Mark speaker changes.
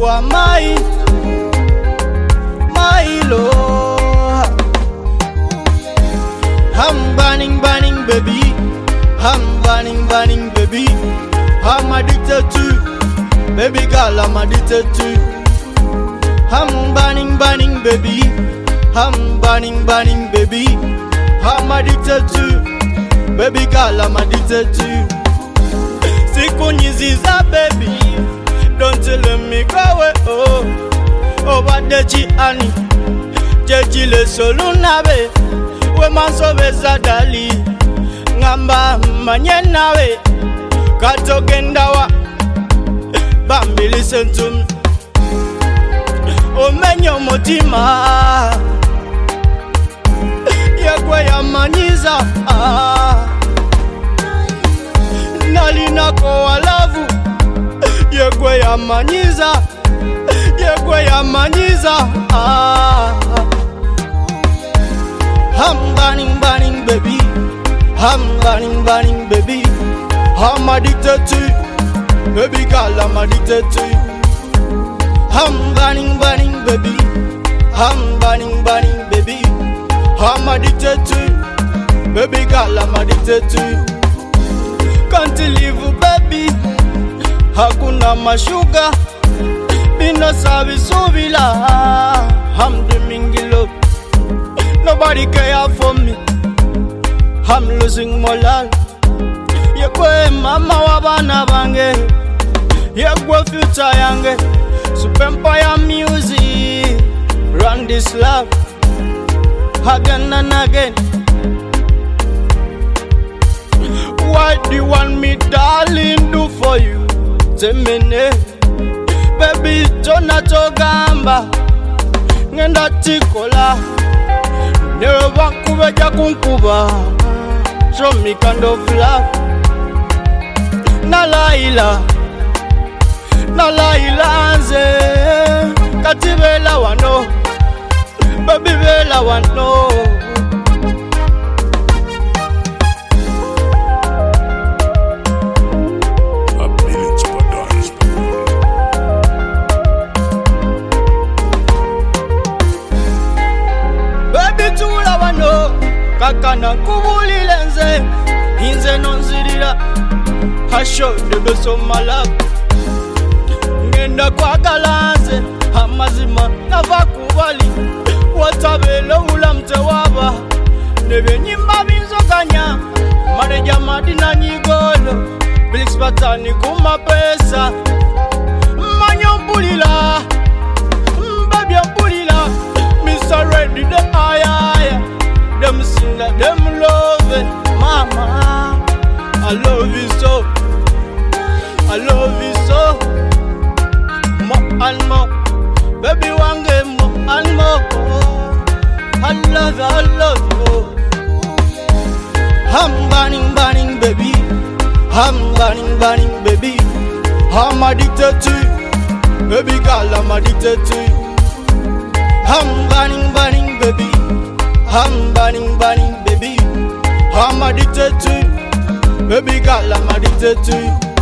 Speaker 1: You are my Lord. I'm burning, burning, baby. I'm burning, burning, baby. I'm addicted to you. Baby girl, I'm addicted to you. I'm burning, burning, baby. I'm burning, burning, baby. I'm addicted to you. Baby girl, I'm addicted to you. Sikunyiziza, baby. Don't let me go away. Oh, what the chiani? Jejile solunabe. We mansoveza dali. Ngamba manyenawe. Katogendawa. Bambi, listen to me. Omenyo motima. Yekwe ya manyiza. Nalina kwa lavu. Yekwe ya manyiza. Yekwe ya manyiza. I'm burning, burning, baby. I'm burning, burning, baby. I'm addicted to you. Baby girl, I'm addicted to you. I'm burning, burning, baby. I'm burning, burning, baby. I'm addicted to you. Baby girl, I'm addicted to you. Can't live, baby. Hakuna mashuga. Bino sabi subila. I'm dreaming love. Nobody care for me. I'm losing my life. Yekwe mama wabana bange. Yekwe future yange. Super Empire music. Run this love again and again. What do you want me, darling, do for you? Tell me, baby, Jonato Gamba. Ngenda tikola. Never kubeja kunkuba. Show me kind of love. Nalaila nze katibela wano. Baby bela wano. Baby tula wano. Kakana kubuli lenze. Inze nonzirira. I show the best of my love. Ngenda kwa galanze. Amazima nava kubali. Watabelo ula mtewaba. Nebe nyimba binzoganya. Mareja madina nyigolo. Bilix batani kuma pesa. Manyo mpulila. Baby mpulila. Mr. Ready the aya. Them singa, them love it. Mama, I love you so. I love you so. More and more. Baby, one game more and more. I love you. I'm burning, burning, baby. I'm burning, burning, baby. I'm addicted to you. Baby girl, I'm addicted to you. I'm burning, burning, baby. I'm burning, burning, baby. I'm addicted to you. Baby girl, I'm addicted to you.